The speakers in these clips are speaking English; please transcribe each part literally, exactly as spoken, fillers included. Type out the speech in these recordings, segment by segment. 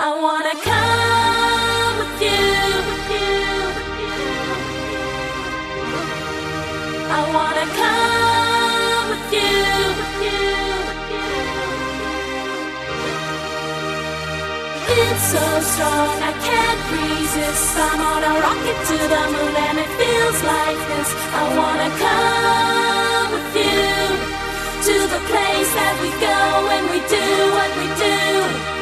I wanna come with you. I wanna come with you. It's so strong, I can't resist. I'm on a rocket to the moon and it feels like this. I wanna come with you to the place that we go when we do what we do.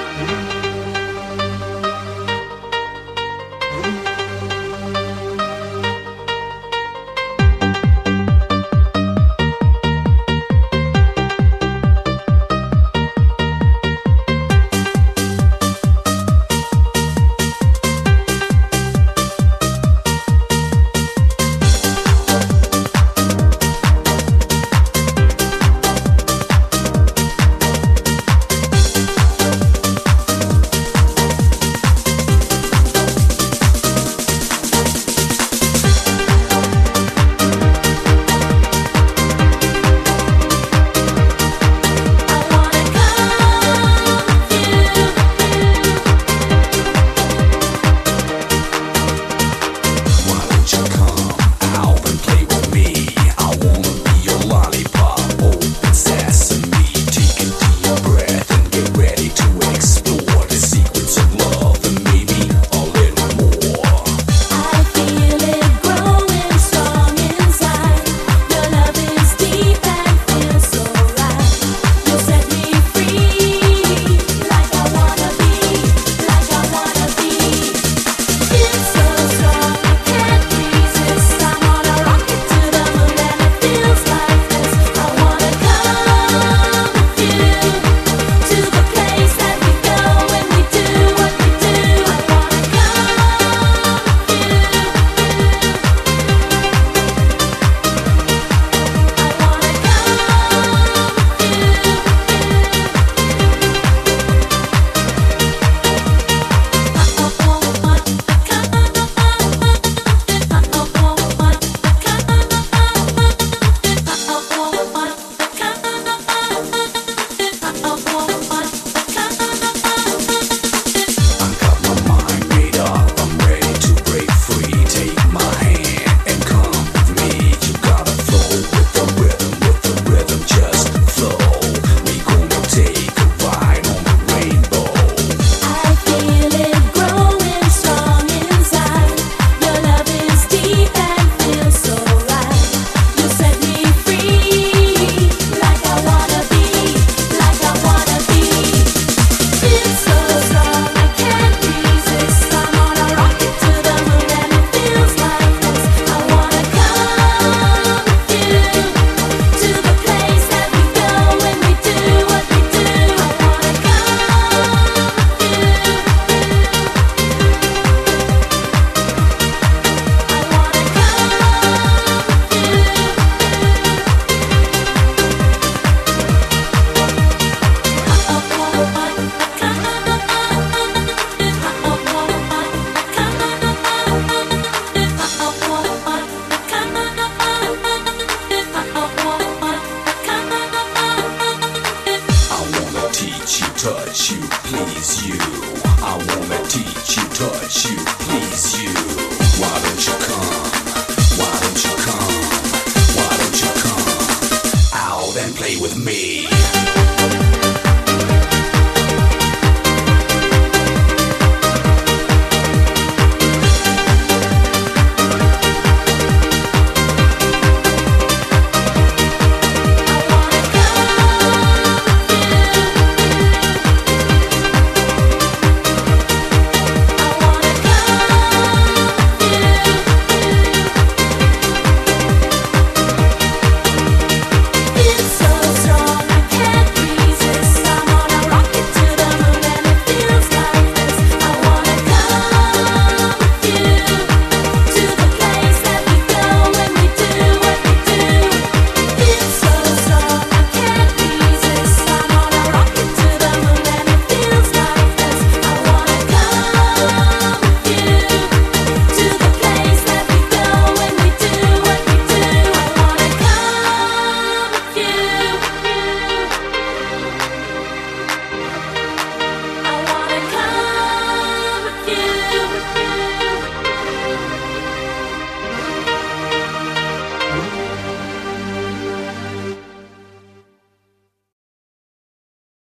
Touch you, please you. I wanna teach you, touch you, please you.